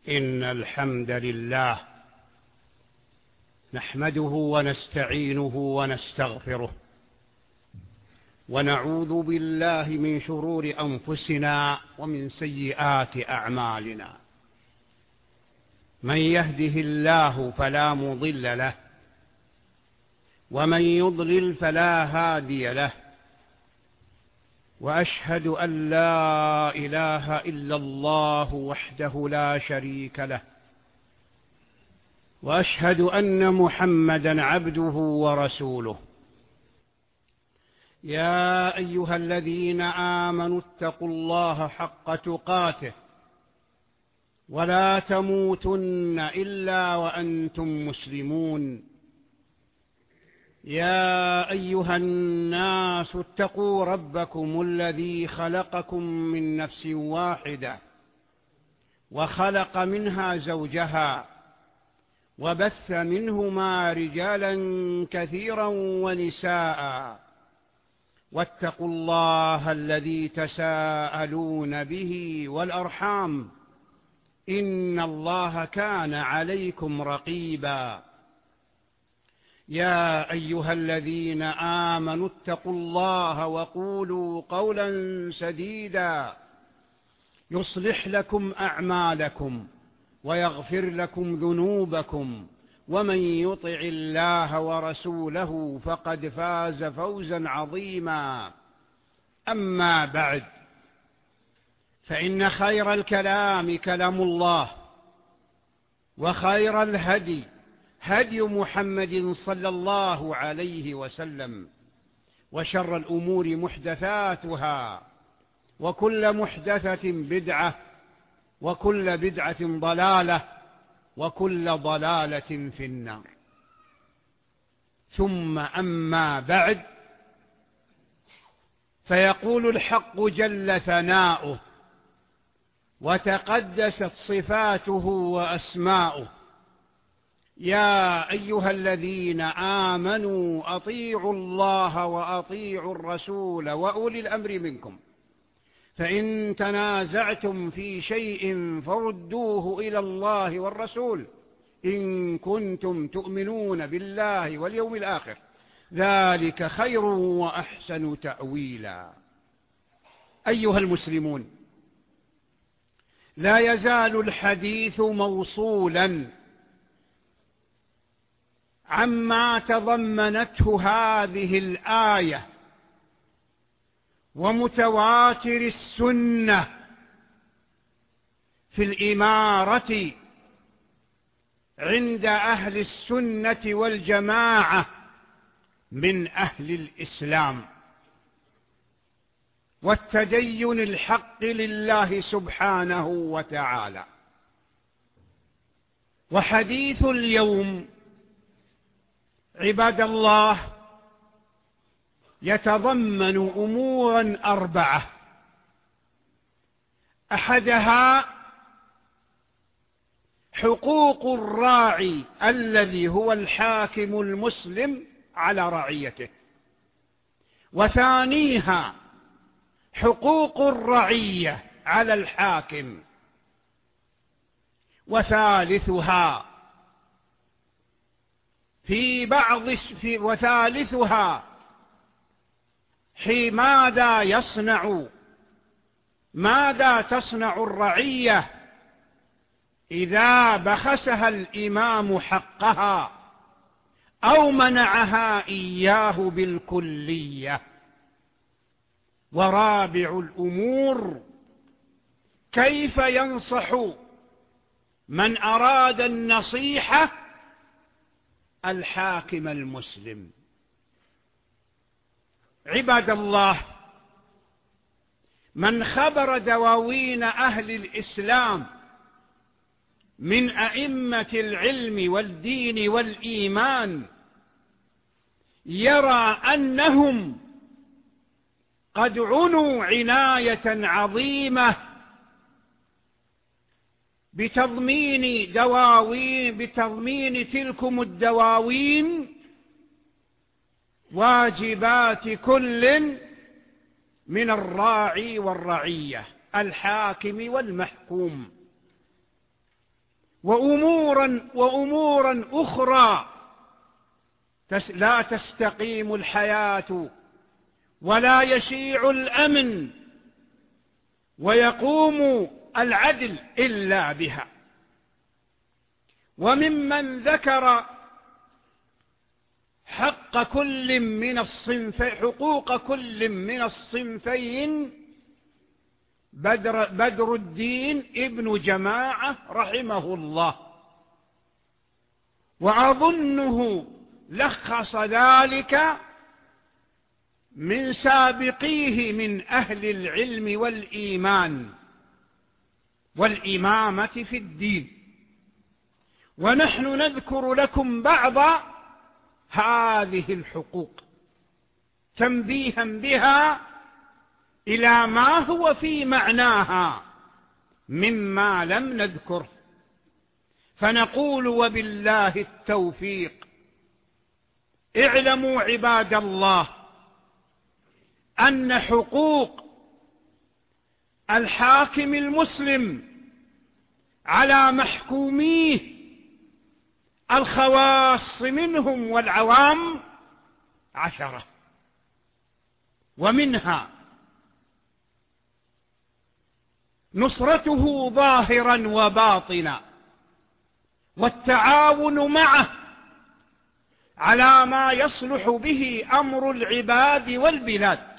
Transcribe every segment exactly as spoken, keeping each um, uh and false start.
إن الحمد لله نحمده ونستعينه ونستغفره ونعوذ بالله من شرور أنفسنا ومن سيئات أعمالنا. من يهده الله فلا مضل له ومن يضلل فلا هادي له، وأشهد أن لا إله إلا الله وحده لا شريك له، وأشهد أن محمدًا عبده ورسوله. يا أيها الذين آمنوا اتقوا الله حق تقاته ولا تموتن إلا وأنتم مسلمون. يا أيها الناس اتقوا ربكم الذي خلقكم من نفس واحدة وخلق منها زوجها وبث منهما رجالا كثيرا ونساء، واتقوا الله الذي تساءلون به والأرحام إن الله كان عليكم رقيبا. يا أيها الذين آمنوا اتقوا الله وقولوا قولا سديدا يصلح لكم أعمالكم ويغفر لكم ذنوبكم، ومن يطع الله ورسوله فقد فاز فوزا عظيما. أما بعد، فإن خير الكلام كلام الله، وخير الهدي هدي محمد صلى الله عليه وسلم، وشر الأمور محدثاتها، وكل محدثة بدعة، وكل بدعة ضلالة، وكل ضلالة في النار. ثم أما بعد، فيقول الحق جل ثناؤه وتقدست صفاته وأسماؤه: يا أيها الذين آمنوا أطيعوا الله وأطيعوا الرسول وأولي الأمر منكم، فإن تنازعتم في شيء فردوه إلى الله والرسول إن كنتم تؤمنون بالله واليوم الآخر، ذلك خير وأحسن تأويلا. أيها المسلمون، لا يزال الحديث موصولا عما تضمنته هذه الآية ومتواتر السنة في الإمارة عند أهل السنة والجماعة من أهل الإسلام والتدين الحق لله سبحانه وتعالى. وحديث اليوم عباد الله يتضمن أمورا أربعة: أحدها حقوق الراعي الذي هو الحاكم المسلم على رعيته، وثانيها حقوق الرعية على الحاكم، وثالثها في بعض في وثالثها حي ماذا يصنع ماذا تصنع الرعية إذا بخسها الإمام حقها أو منعها إياه بالكلية. ورابع الأمور كيف ينصح من أراد النصيحة الحاكم المسلم. عباد الله، من خبر دواوين أهل الإسلام من أئمة العلم والدين والإيمان يرى أنهم قد عنوا عناية عظيمة بتضمين دواوين بتضمين تلكم الدواوين واجبات كل من الراعي والرعية، الحاكم والمحكوم. وأمورا, وأمورا أخرى لا تستقيم الحياة ولا يشيع الأمن ويقوم العدل إلا بها. وممن ذكر حق كل من الصنف حقوق كل من الصنفين بدر, بدر الدين ابن جماعة رحمه الله، وأظنه لخص ذلك من سابقيه من أهل العلم والإيمان والإمامة في الدين. ونحن نذكر لكم بعض هذه الحقوق تنبيها بها إلى ما هو في معناها مما لم نذكره، فنقول وبالله التوفيق. اعلموا عباد الله أن حقوق الحاكم المسلم على محكوميه الخواص منهم والعوام عشرة، ومنها نصرته ظاهرا وباطنا، والتعاون معه على ما يصلح به أمر العباد والبلاد.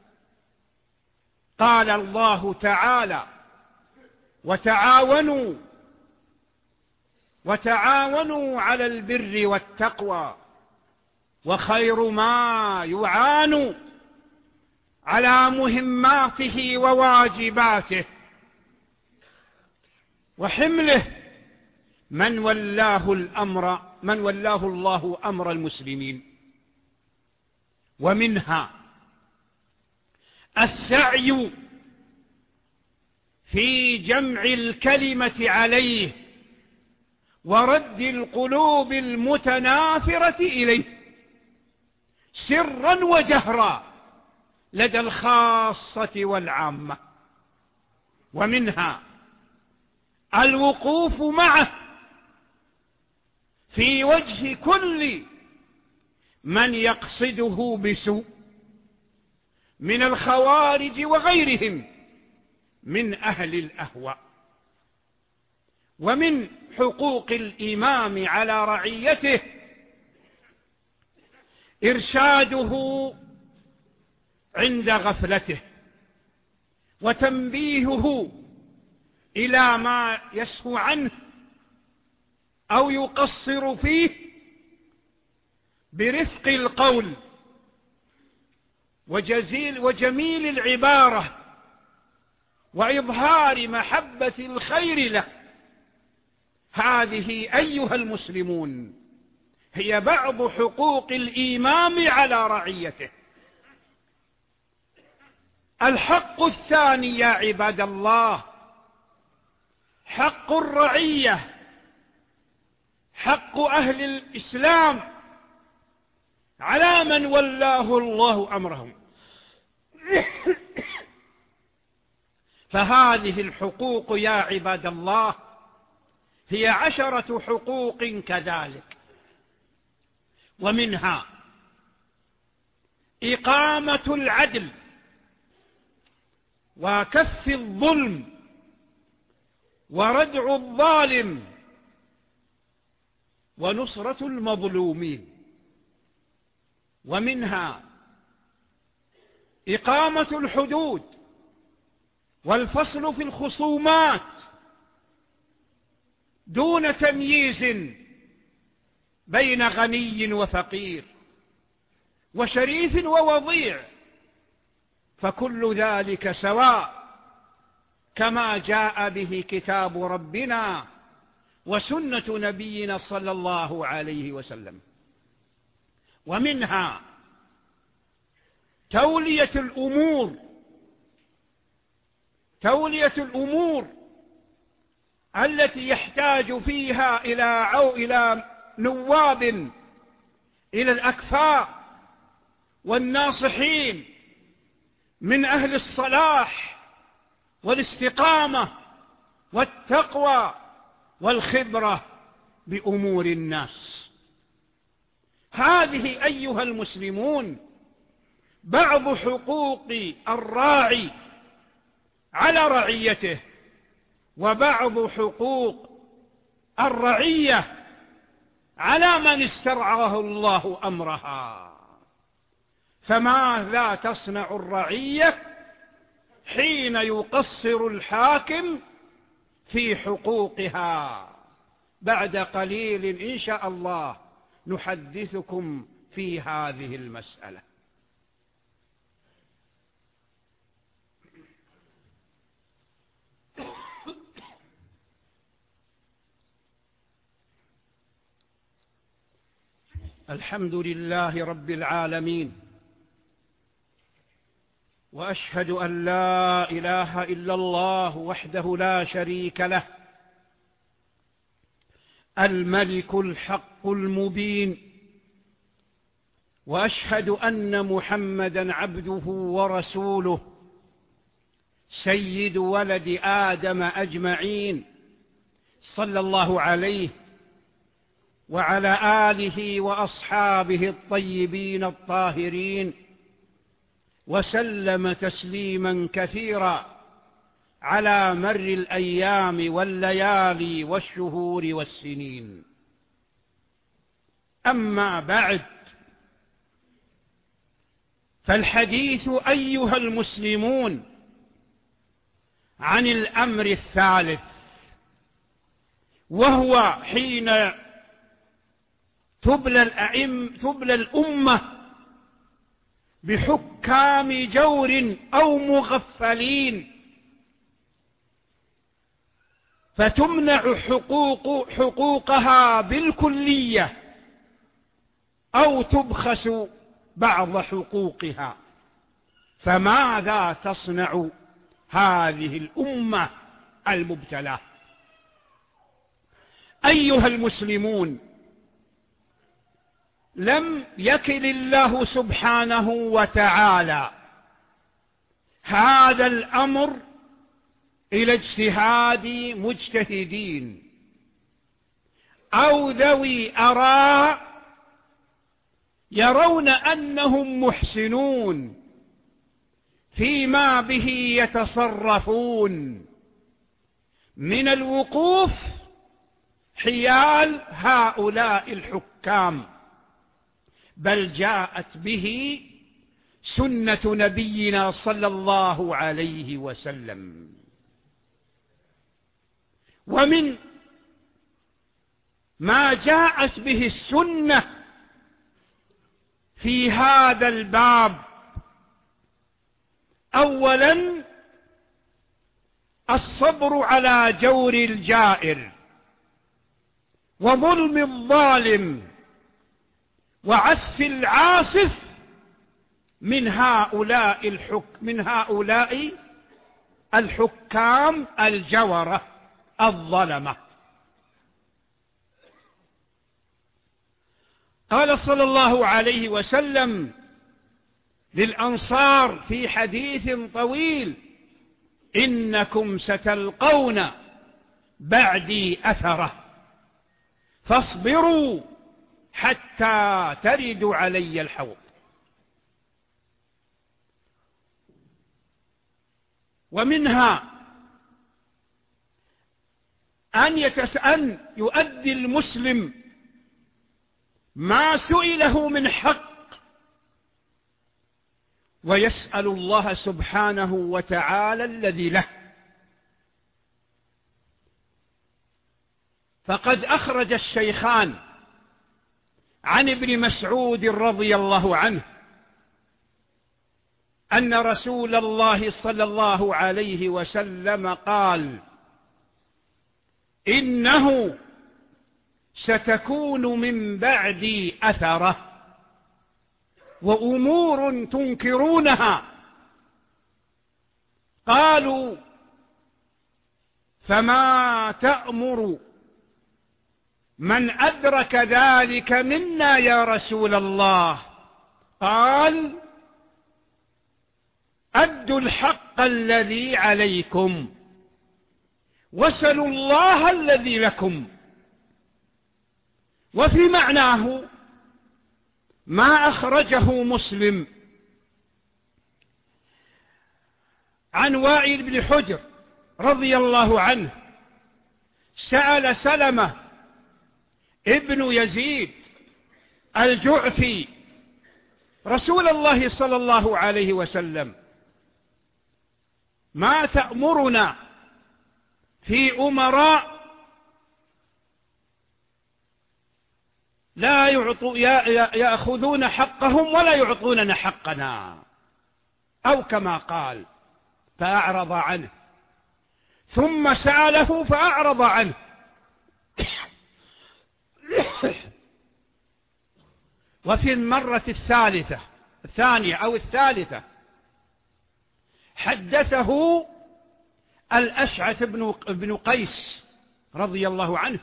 قال الله تعالى: وتعاونوا وتعاونوا على البر والتقوى، وخير ما يعان على مهماته وواجباته وحمله من ولاه الأمر من ولاه الله أمر المسلمين. ومنها السعي في جمع الكلمة عليه ورد القلوب المتنافرة إليه سرا وجهرا لدى الخاصة والعامة. ومنها الوقوف معه في وجه كل من يقصده بسوء من الخوارج وغيرهم من أهل الأهواء. ومن حقوق الإمام على رعيته إرشاده عند غفلته، وتنبيهه إلى ما يسهو عنه أو يقصر فيه برفق القول وجزيل وجميل العبارة وإظهار محبة الخير له. هذه أيها المسلمون هي بعض حقوق الإمام على رعيته. الحق الثاني يا عباد الله حق الرعية، حق أهل الإسلام على من ولاه الله أمرهم. فهذه الحقوق يا عباد الله هي عشرة حقوق كذلك. ومنها إقامة العدل وكف الظلم وردع الظالم ونصرة المظلومين. ومنها إقامة الحدود والفصل في الخصومات دون تمييز بين غني وفقير وشريف ووضيع، فكل ذلك سواء كما جاء به كتاب ربنا وسنة نبينا صلى الله عليه وسلم. ومنها تولية الأمور تولية الأمور التي يحتاج فيها إلى أو إلى نواب، إلى الأكفاء والناصحين من أهل الصلاح والاستقامة والتقوى والخبرة بأمور الناس. هذه أيها المسلمون بعض حقوق الراعي على رعيته، وبعض حقوق الرعية على من استرعاه الله أمرها. فماذا تصنع الرعية حين يقصر الحاكم في حقوقها؟ بعد قليل إن شاء الله نحدثكم في هذه المسألة. الحمد لله رب العالمين، وأشهد أن لا إله إلا الله وحده لا شريك له، الملك الحق المبين، وأشهد أن محمدًا عبده ورسوله سيد ولد آدم أجمعين، صلى الله عليه وعلى آله وأصحابه الطيبين الطاهرين، وسلم تسليما كثيرا على مر الأيام والليالي والشهور والسنين. أما بعد، فالحديث أيها المسلمون عن الأمر الثالث، وهو حين تبلى الأئمة تبلى الأمة بحكام جور أو مغفلين، فتمنع حقوق حقوقها بالكلية أو تبخس بعض حقوقها. فماذا تصنع هذه الأمة المبتلى؟ أيها المسلمون، لم يكل الله سبحانه وتعالى هذا الأمر إلى اجتهاد مجتهدين أو ذوي آراء يرون أنهم محسنون فيما به يتصرفون من الوقوف حيال هؤلاء الحكام، بل جاءت به سنة نبينا صلى الله عليه وسلم. ومن ما جاءت به السنة في هذا الباب، أولا الصبر على جور الجائر وظلم الظالم وعسف العاصف من هؤلاء الحك من هؤلاء الحكام الجورة الظلمة. قال صلى الله عليه وسلم للأنصار في حديث طويل: إنكم ستلقون بعدي أثرة فاصبروا حتى تردوا علي الحوض. ومنها أن, يتس... أن يؤدي المسلم ما سئله من حق، ويسأل الله سبحانه وتعالى الذي له. فقد أخرج الشيخان عن ابن مسعود رضي الله عنه أن رسول الله صلى الله عليه وسلم قال: إنه ستكون من بعدي أثرة وأمور تنكرونها. قالوا: فما تأمر من أدرك ذلك منا يا رسول الله؟ قال: أدوا الحق الذي عليكم واسألوا الله الذي لكم. وفي معناه ما أخرجه مسلم عن وائل بن حجر رضي الله عنه سأل سلمة ابن يزيد الجعفي رسول الله صلى الله عليه وسلم: ما تأمرنا في أمراء لا يعطوا يأخذون حقهم ولا يعطوننا حقنا، أو كما قال، فأعرض عنه، ثم سأله فأعرض عنه. وفي المرة الثالثة الثانية أو الثالثة حدثه الأشعث بن قيس رضي الله عنه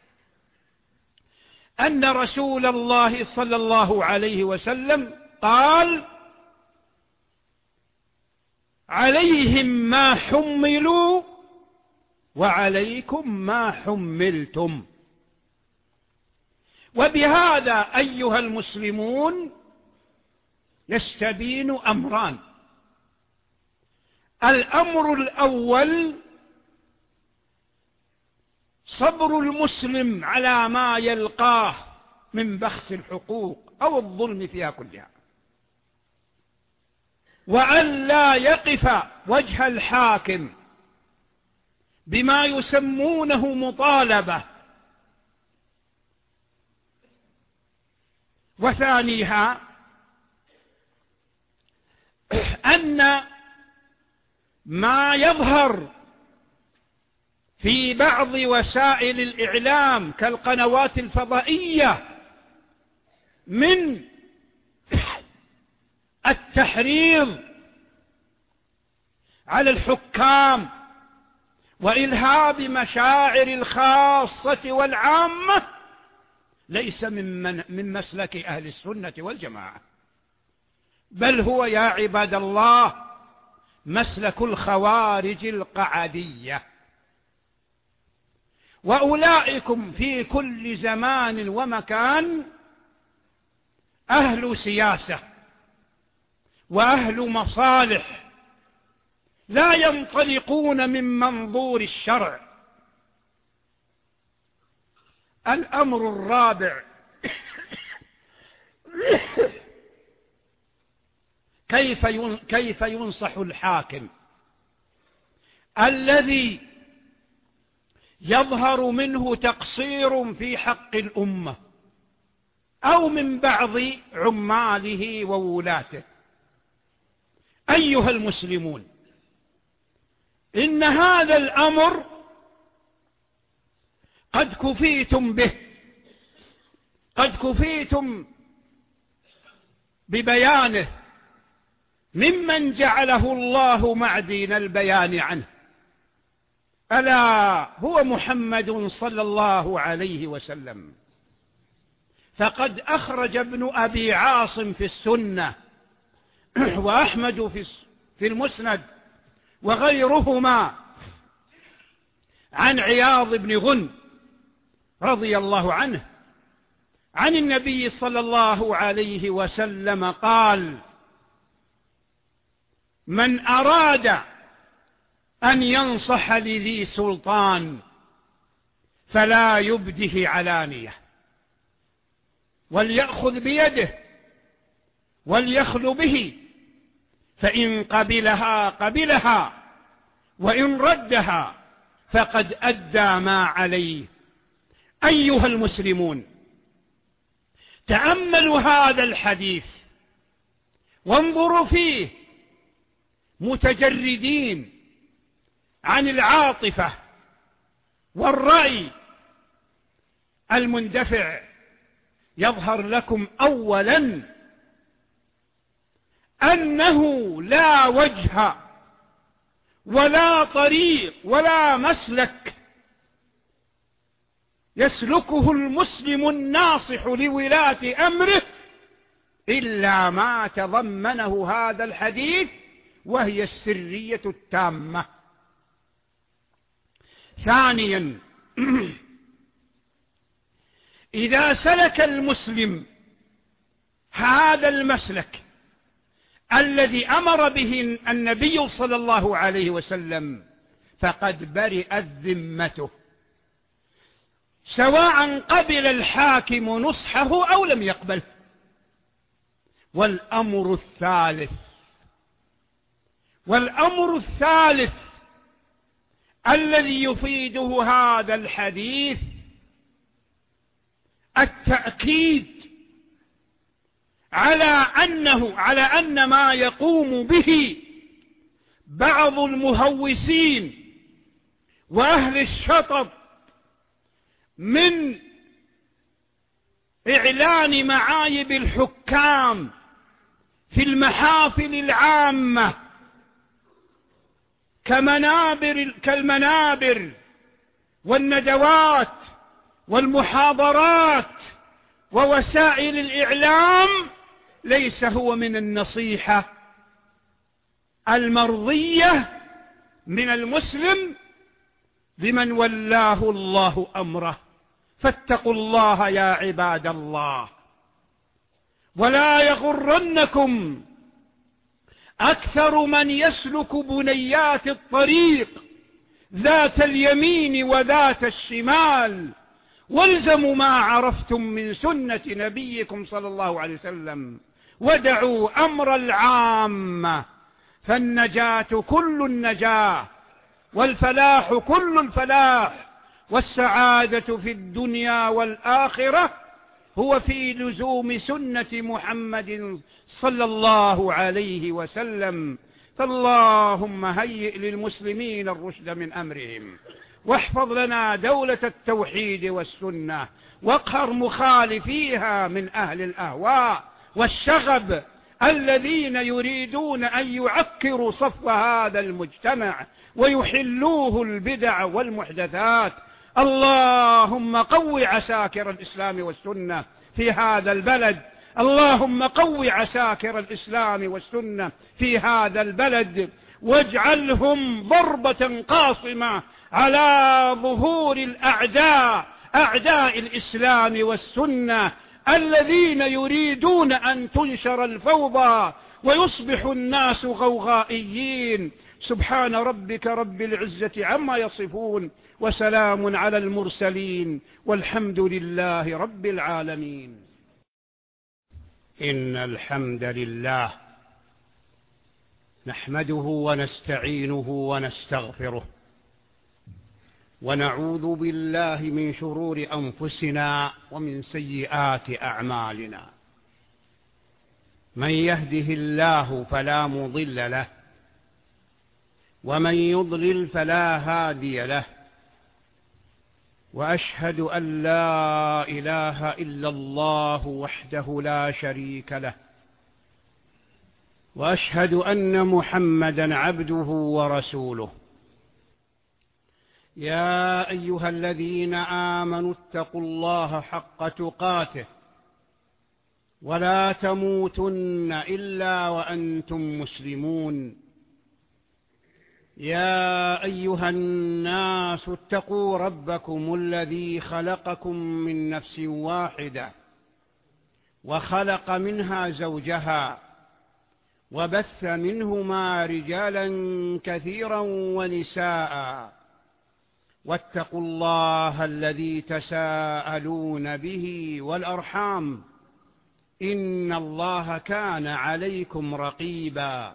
أن رسول الله صلى الله عليه وسلم قال: عليهم ما حملوا وعليكم ما حملتم. وبهذا أيها المسلمون يستبين أمران: الأمر الأول صبر المسلم على ما يلقاه من بخس الحقوق أو الظلم فيها كلها، وأن لا يقف وجه الحاكم بما يسمونه مطالبة. وثانيها أن ما يظهر في بعض وسائل الإعلام كالقنوات الفضائية من التحريض على الحكام وإلهاب مشاعر الخاصة والعامة ليس من, من, من مسلك أهل السنة والجماعة، بل هو يا عباد الله مسلك الخوارج القعدية. وأولئكم في كل زمان ومكان أهل سياسة وأهل مصالح لا ينطلقون من منظور الشرع. الأمر الرابع: كيف كيف ينصح الحاكم الذي يظهر منه تقصير في حق الأمة أو من بعض عماله وولاته؟ أيها المسلمون، إن هذا الأمر قد كفيتم به، قد كفيتم ببيانه ممن جعله الله معدن البيان عنه، ألا هو محمد صلى الله عليه وسلم. فقد أخرج ابن أبي عاصم في السنة وأحمد في المسند وغيرهما عن عياض بن غنم رضي الله عنه عن النبي صلى الله عليه وسلم قال: من أراد أن ينصح لذي سلطان فلا يبده علانية، وليأخذ بيده وليخل به، فإن قبلها قبلها وإن ردها فقد أدى ما عليه. أيها المسلمون، تأملوا هذا الحديث وانظروا فيه متجردين عن العاطفة والرأي المندفع. يظهر لكم أولا أنه لا وجه ولا طريق ولا مسلك يسلكه المسلم الناصح لولاة أمره إلا ما تضمنه هذا الحديث، وهي السرية التامة. ثانيا، إذا سلك المسلم هذا المسلك الذي أمر به النبي صلى الله عليه وسلم فقد برئت ذمته، سواء قبل الحاكم نصحه أو لم يقبله. والأمر الثالث والأمر الثالث الذي يفيده هذا الحديث التأكيد على أنه على أن ما يقوم به بعض المهوسين وأهل الشطط من إعلان معايب الحكام في المحافل العامة كمنابر كالمنابر والندوات والمحاضرات ووسائل الإعلام ليس هو من النصيحة المرضية من المسلم بمن ولاه الله أمره. فاتقوا الله يا عباد الله، ولا يغرنكم أكثر من يسلك بنيات الطريق ذات اليمين وذات الشمال، والزموا ما عرفتم من سنة نبيكم صلى الله عليه وسلم ودعوا أمر العامة، فالنجاة كل النجاة والفلاح كل الفلاح والسعادة في الدنيا والآخرة هو في لزوم سنة محمد صلى الله عليه وسلم. فاللهم هيئ للمسلمين الرشد من أمرهم، واحفظ لنا دولة التوحيد والسنة، واقهر مخالفيها من أهل الأهواء والشغب الذين يريدون أن يعكروا صف هذا المجتمع ويحلوه البدع والمحدثات. اللهم قو عساكر الإسلام والسنة في هذا البلد، اللهم قو عساكر الإسلام والسنة في هذا البلد، واجعلهم ضربة قاصمة على ظهور الأعداء أعداء الإسلام والسنة الذين يريدون أن تنشر الفوضى ويصبح الناس غوغائيين. سبحان ربك رب العزة عما يصفون، وسلام على المرسلين، والحمد لله رب العالمين. إن الحمد لله نحمده ونستعينه ونستغفره، ونعوذ بالله من شرور أنفسنا ومن سيئات أعمالنا. من يهده الله فلا مضل له، ومن يضلل فلا هادي له، وأشهد أن لا إله إلا الله وحده لا شريك له، وأشهد أن محمدا عبده ورسوله. يا أيها الذين آمنوا اتقوا الله حق تقاته ولا تموتن إلا وأنتم مسلمون. يا أيها الناس اتقوا ربكم الذي خلقكم من نفس واحدة وخلق منها زوجها وبث منهما رجالا كثيرا ونساء، واتقوا الله الذي تساءلون به والأرحام، إن الله كان عليكم رقيبا.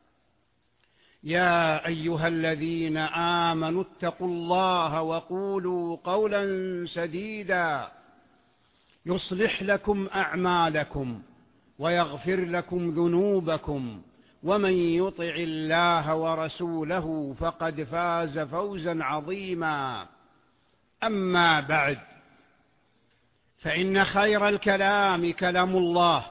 يا أيها الذين آمنوا اتقوا الله وقولوا قولا سديدا يصلح لكم أعمالكم ويغفر لكم ذنوبكم، ومن يطع الله ورسوله فقد فاز فوزا عظيما. أما بعد، فإن خير الكلام كلام الله،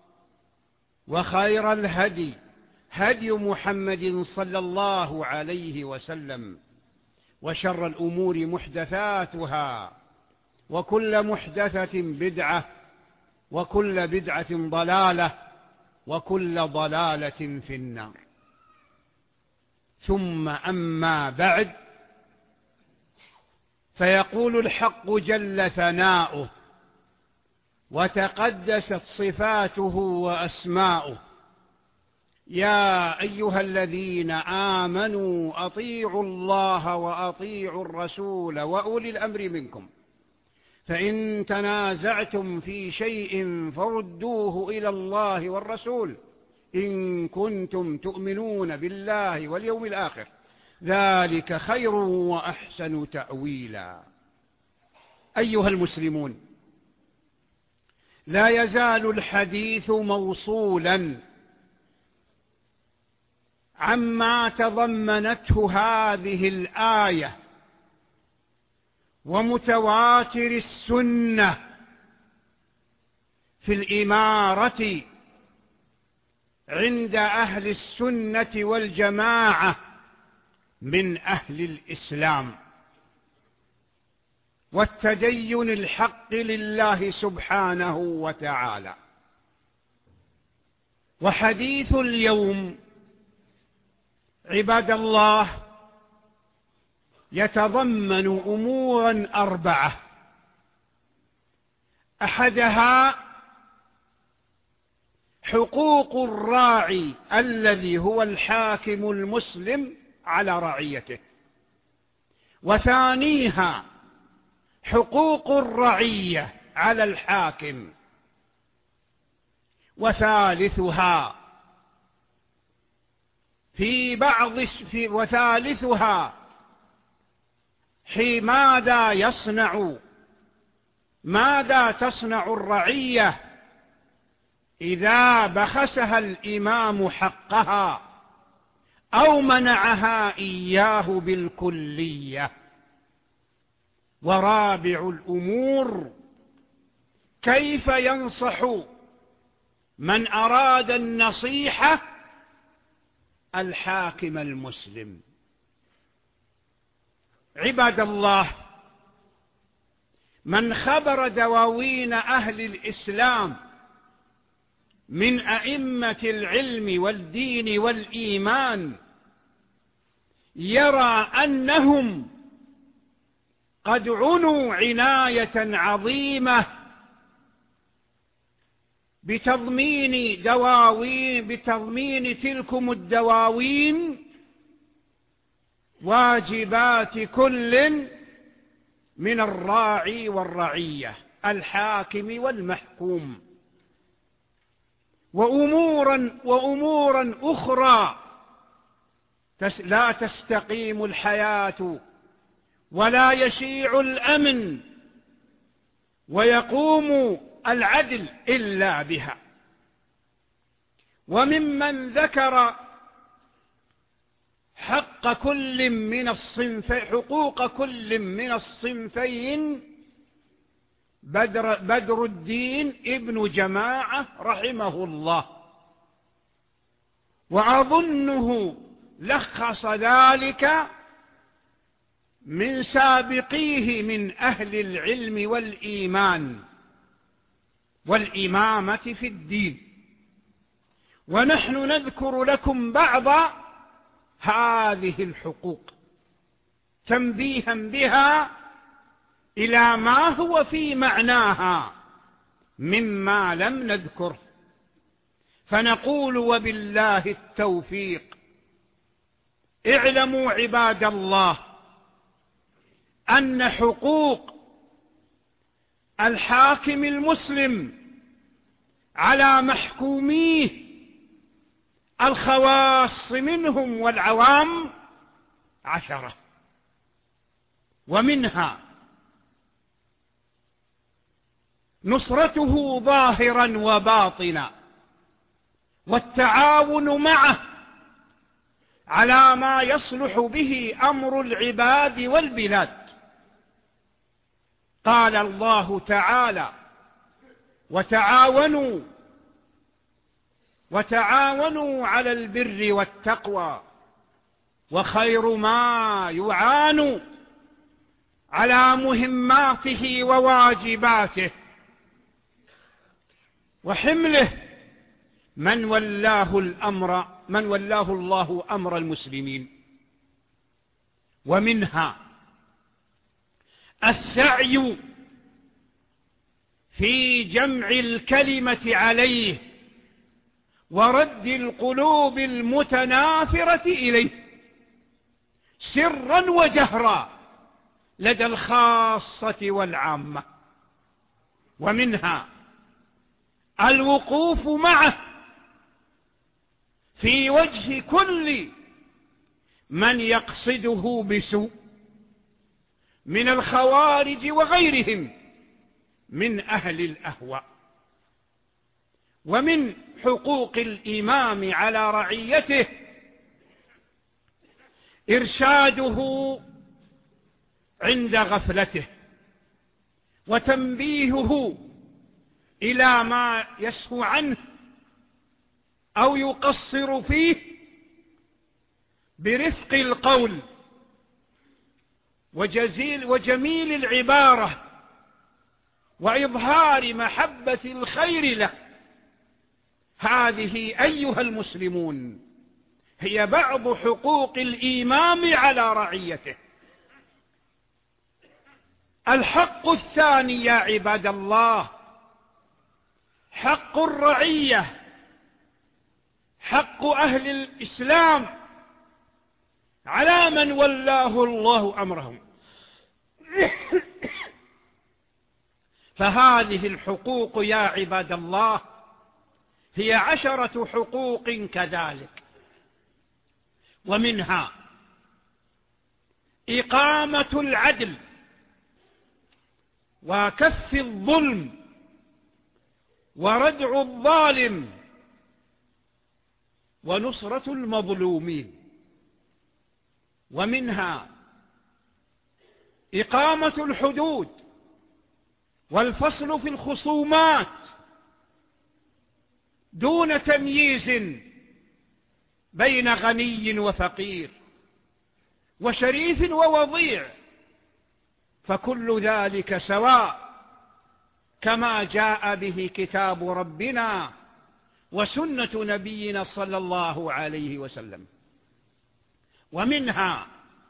وخير الهدي هدي محمد صلى الله عليه وسلم، وشر الأمور محدثاتها، وكل محدثة بدعة، وكل بدعة ضلالة، وكل ضلالة في النار. ثم أما بعد، فيقول الحق جل ثناؤه وتقدست صفاته وأسماؤه: يا أيها الذين آمنوا أطيعوا الله وأطيعوا الرسول وأولي الأمر منكم، فإن تنازعتم في شيء فردوه إلى الله والرسول إن كنتم تؤمنون بالله واليوم الآخر، ذلك خير وأحسن تأويلا. أيها المسلمون، لا يزال الحديث موصولا عما تضمنته هذه الآية ومتواتر السنة في الإمارة عند أهل السنة والجماعة من أهل الإسلام والتدين الحق لله سبحانه وتعالى. وحديث اليوم عباد الله يتضمن أمورا أربعة، أحدها حقوق الراعي الذي هو الحاكم المسلم على رعيته، وثانيها حقوق الرعية على الحاكم، وثالثها في بعض في وثالثها حي ماذا يصنع ماذا تصنع الرعية إذا بخسها الإمام حقها أو منعها إياه بالكلية. ورابع الأمور كيف ينصح من أراد النصيحة الحاكم المسلم. عباد الله، من خبر دواوين أهل الإسلام من أئمة العلم والدين والإيمان يرى أنهم قد عنوا عناية عظيمة بتضمين دواوين بتضمين تلكم الدواوين واجبات كل من الراعي والرعية، الحاكم والمحكوم، وأمورا وأمورا أخرى لا تستقيم الحياة ولا يشيع الأمن ويقوم العدل إلا بها. وممن ذكر حق كل من الصنفين حقوق كل من الصنفين بدر, بدر الدين ابن جماعة رحمه الله، وأظنه لخص ذلك من سابقيه من أهل العلم والإيمان والإمامة في الدين. ونحن نذكر لكم بعض هذه الحقوق تنبيها بها إلى ما هو في معناها مما لم نذكره، فنقول وبالله التوفيق: اعلموا عباد الله أن حقوق الحاكم المسلم على محكوميه الخواص منهم والعوام عشرة، ومنها نصرته ظاهرا وباطنا، والتعاون معه على ما يصلح به أمر العباد والبلاد. قال الله تعالى: وتعاونوا وتعاونوا على البر والتقوى، وخير ما يعان على مهماته وواجباته وحمله من ولاه الأمر من ولاه الله أمر المسلمين. ومنها السعي في جمع الكلمة عليه ورد القلوب المتنافرة إليه سرا وجهرا لدى الخاصة والعامة، ومنها الوقوف معه في وجه كل من يقصده بسوء من الخوارج وغيرهم من أهل الأهواء. ومن حقوق الإمام على رعيته إرشاده عند غفلته وتنبيهه إلى ما يسهو عنه أو يقصر فيه برفق القول وجزيل وجميل العبارة وإظهار محبة الخير له. هذه أيها المسلمون هي بعض حقوق الإمام على رعيته. الحق الثاني يا عباد الله حق الرعية، حق أهل الإسلام على من ولاه الله أمرهم. فهذه الحقوق يا عباد الله هي عشرة حقوق كذلك، ومنها إقامة العدل وكف الظلم وردع الظالم ونصرة المظلومين، ومنها إقامة الحدود والفصل في الخصومات دون تمييز بين غني وفقير وشريف ووضيع، فكل ذلك سواء كما جاء به كتاب ربنا وسنة نبينا صلى الله عليه وسلم. ومنها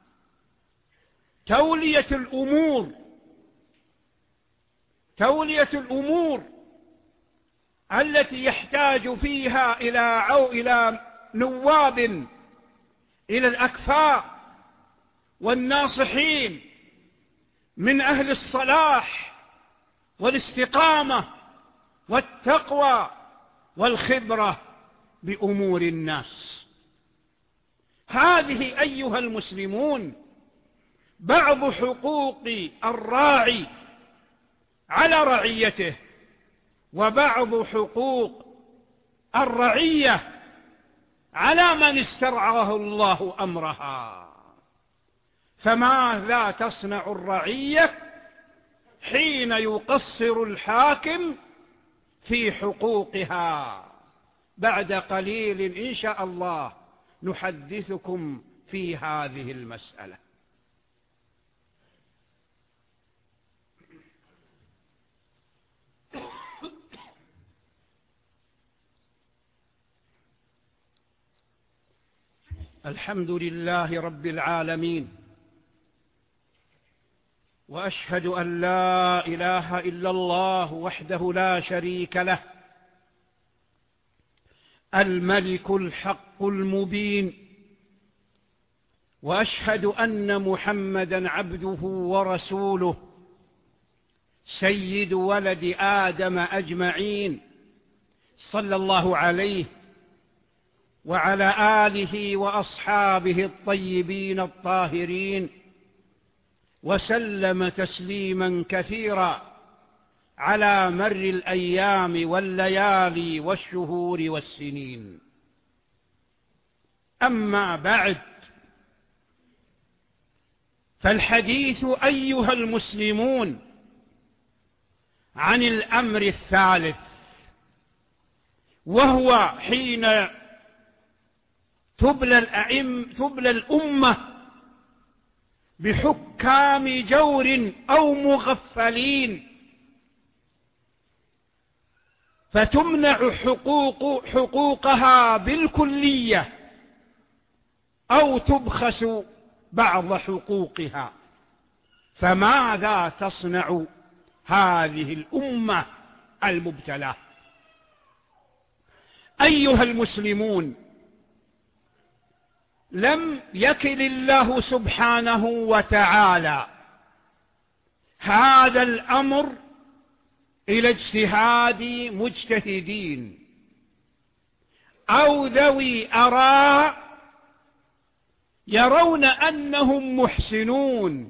تولية الأمور تولية الأمور التي يحتاج فيها إلى عو إلى نواب إلى الأكفاء والناصحين من أهل الصلاح والاستقامة والتقوى والخبرة بأمور الناس. هذه أيها المسلمون بعض حقوق الراعي على رعيته، وبعض حقوق الرعية على من استرعاه الله أمرها. فماذا تصنع الرعية حين يقصر الحاكم في حقوقها؟ بعد قليل إن شاء الله نحدثكم في هذه المسألة. الحمد لله رب العالمين، وأشهد أن لا إله إلا الله وحده لا شريك له الملك الحق المبين، وأشهد أن محمدًا عبده ورسوله سيد ولد آدم أجمعين صلى الله عليه وعلى آله وأصحابه الطيبين الطاهرين، وسلم تسليما كثيرا على مر الأيام والليالي والشهور والسنين. أما بعد، فالحديث أيها المسلمون عن الأمر الثالث، وهو حين تبلى الأئم تبلى الأمة بحكام جور أو مغفلين، فتمنع حقوق حقوقها بالكلية أو تبخس بعض حقوقها. فماذا تصنع هذه الأمة المبتلى؟ أيها المسلمون، لم يكل الله سبحانه وتعالى هذا الأمر إلى اجتهاد مجتهدين أو ذوي آراء يرون أنهم محسنون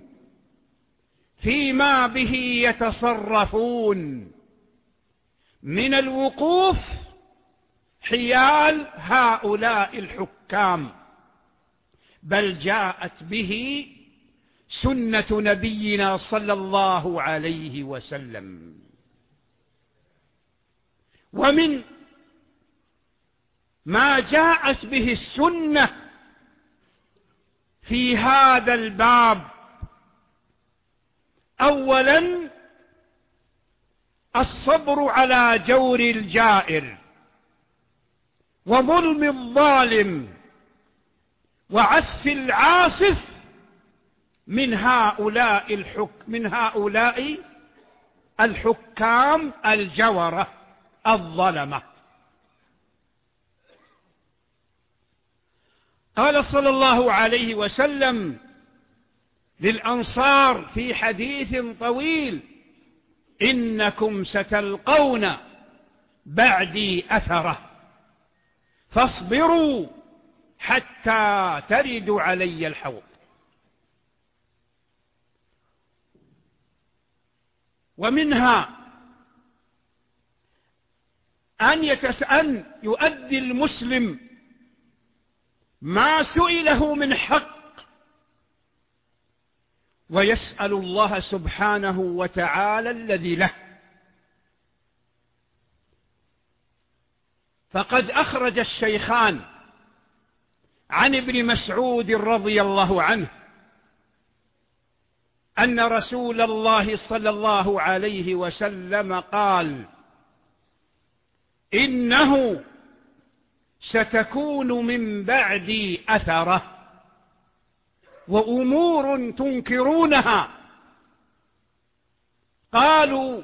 فيما به يتصرفون من الوقوف حيال هؤلاء الحكام، بل جاءت به سنة نبينا صلى الله عليه وسلم. ومن ما جاءت به السنة في هذا الباب أولا الصبر على جور الجائر وظلم الظالم وعسف العاصف من هؤلاء الحك من هؤلاء الحكام الجورة الظلمة. قال صلى الله عليه وسلم للأنصار في حديث طويل: إنكم ستلقون بعدي أثرة فاصبروا حتى تردوا علي الحوض. ومنها أن, يتس... أن يؤدي المسلم ما سئله من حق ويسأل الله سبحانه وتعالى الذي له. فقد أخرج الشيخان عن ابن مسعود رضي الله عنه أن رسول الله صلى الله عليه وسلم قال: إنه ستكون من بعدي أثرة وأمور تنكرونها. قالوا: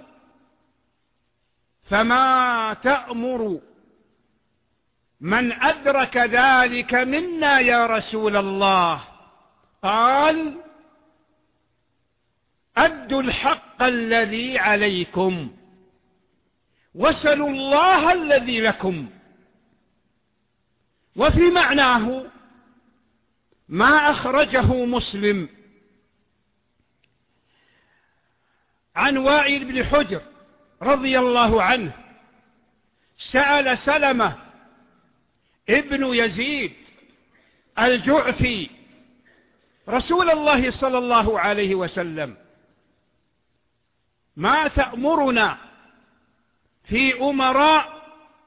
فما تأمر من أدرك ذلك منا يا رسول الله؟ قال: أدوا الحق الذي عليكم واسألوا الله الذي لكم. وفي معناه ما أخرجه مسلم عن وائل بن حجر رضي الله عنه سأل سلمة ابن يزيد الجعفي رسول الله صلى الله عليه وسلم: ما تأمرنا في أمراء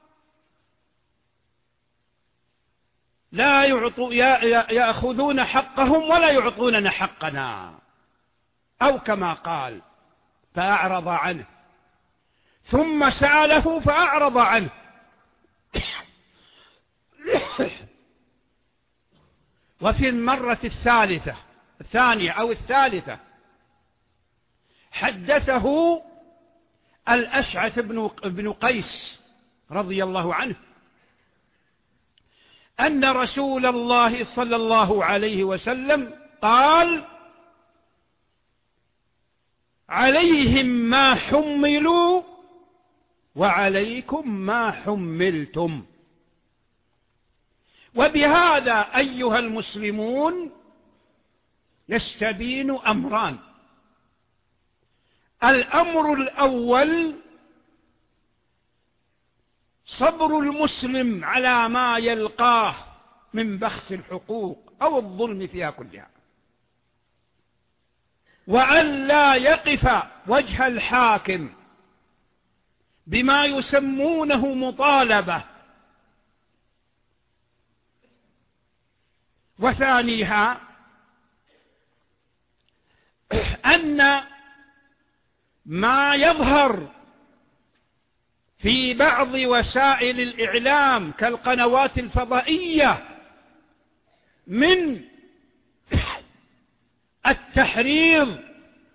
لا يعطوا يأخذون حقهم ولا يعطوننا حقنا، أو كما قال، فأعرض عنه. ثم سأله فأعرض عنه. وفي المرة الثالثة الثانية أو الثالثة حدثه الأشعث بن قيس رضي الله عنه أن رسول الله صلى الله عليه وسلم قال: عليهم ما حملوا وعليكم ما حملتم. وبهذا أيها المسلمون يستبين أمران: الأمر الأول صبر المسلم على ما يلقاه من بخس الحقوق أو الظلم فيها كلها، وأن لا يقف وجه الحاكم بما يسمونه مطالبة. وثانيها أن ما يظهر في بعض وسائل الإعلام كالقنوات الفضائية من التحريض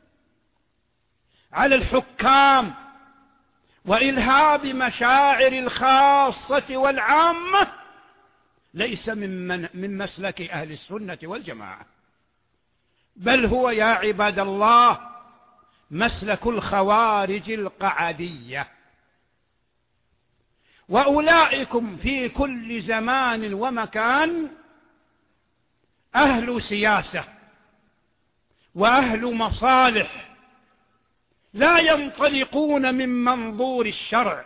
على الحكام وإلهاب مشاعر الخاصة والعامة ليس من, من, من مسلك أهل السنة والجماعة، بل هو يا عباد الله مسلك الخوارج القعدية. وأولئكم في كل زمان ومكان أهل سياسة وأهل مصالح لا ينطلقون من منظور الشرع.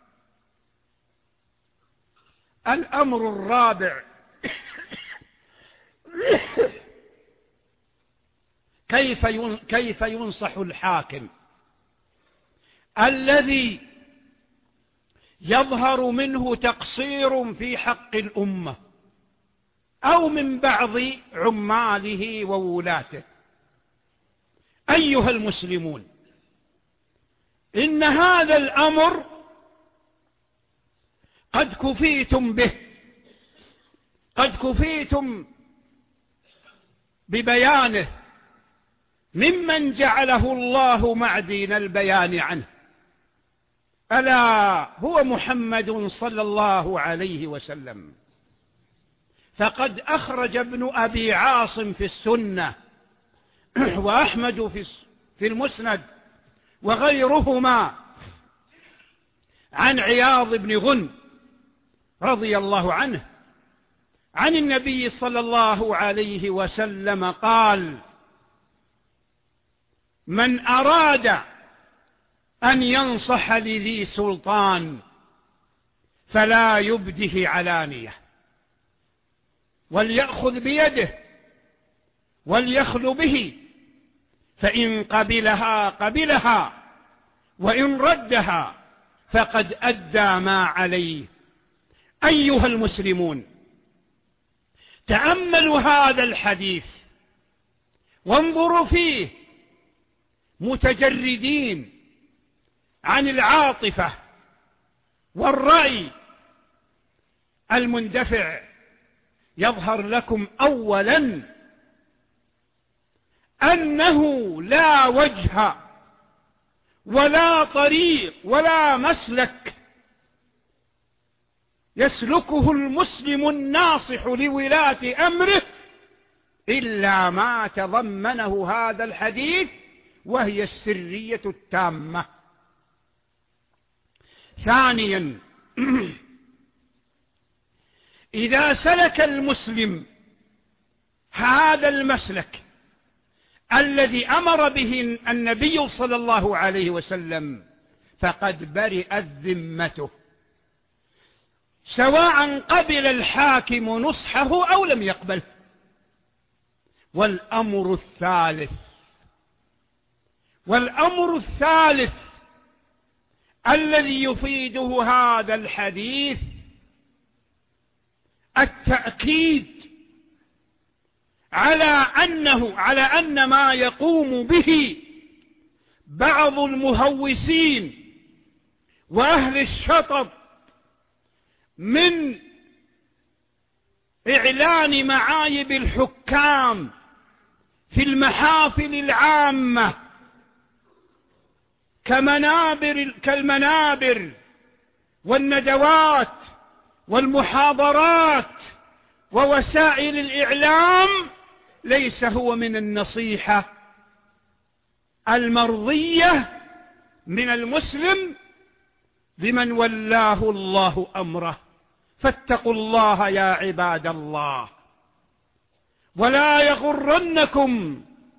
الأمر الرابع كيف كيف ينصح الحاكم الذي يظهر منه تقصير في حق الأمة أو من بعض عماله وولاته. أيها المسلمون، إن هذا الأمر قد كفيتم به، قد كفيتم ببيانه ممن جعله الله معدن البيان عنه، ألا هو محمد صلى الله عليه وسلم. فقد أخرج ابن أبي عاصم في السنة وأحمد في المسند وغيرهما عن عياض بن غنم رضي الله عنه عن النبي صلى الله عليه وسلم قال: من أراد أن ينصح لذي سلطان فلا يبده علانية، وليأخذ بيده وليخل به، فإن قبلها قبلها وإن ردها فقد أدى ما عليه. أيها المسلمون، تأملوا هذا الحديث وانظروا فيه متجردين عن العاطفة والرأي المندفع. يظهر لكم أولا أنه لا وجه ولا طريق ولا مسلك يسلكه المسلم الناصح لولاة أمره إلا ما تضمنه هذا الحديث، وهي السرية التامة. ثانيا، إذا سلك المسلم هذا المسلك الذي أمر به النبي صلى الله عليه وسلم فقد برئت ذمته، سواء قبل الحاكم نصحه أو لم يقبل. والأمر الثالث والأمر الثالث الذي يفيده هذا الحديث التأكيد على أنه على أن ما يقوم به بعض المهوسين وأهل الشطط من إعلان معايب الحكام في المحافل العامة كمنابر كالمنابر والندوات والمحاضرات ووسائل الإعلام ليس هو من النصيحة المرضية من المسلم بمن ولاه الله أمره. فاتقوا الله يا عباد الله، ولا يغرنكم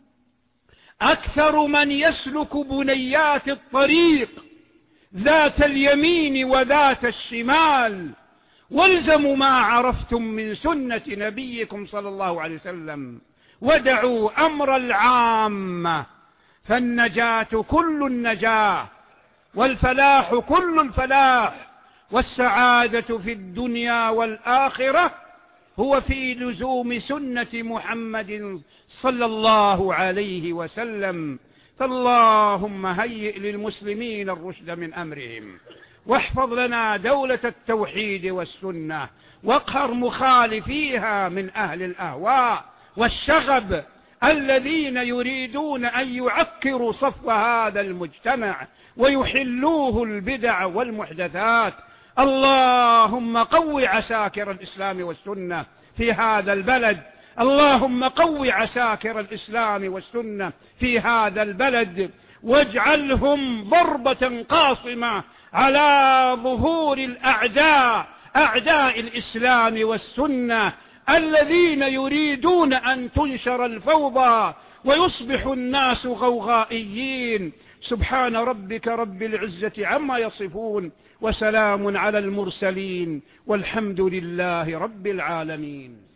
أكثر من يسلك بنيات الطريق ذات اليمين وذات الشمال، والزموا ما عرفتم من سنة نبيكم صلى الله عليه وسلم، ودعوا أمر العامة، فالنجاة كل النجاة والفلاح كل الفلاح، والسعادة في الدنيا والآخرة هو في لزوم سنة محمد صلى الله عليه وسلم. فاللهم هيئ للمسلمين الرشد من أمرهم، واحفظ لنا دولة التوحيد والسنة، واقهر مخالفيها من أهل الأهواء والشغب الذين يريدون أن يعكروا صف هذا المجتمع ويحلوه البدع والمحدثات. اللهم قو عساكر الإسلام والسنة في هذا البلد، اللهم قو عساكر الإسلام والسنة في هذا البلد، واجعلهم ضربة قاصمة على ظهور الأعداء، أعداء الإسلام والسنة الذين يريدون أن تنشر الفوضى ويصبح الناس غوغائيين. سبحان ربك رب العزة عما يصفون، وسلام على المرسلين، والحمد لله رب العالمين.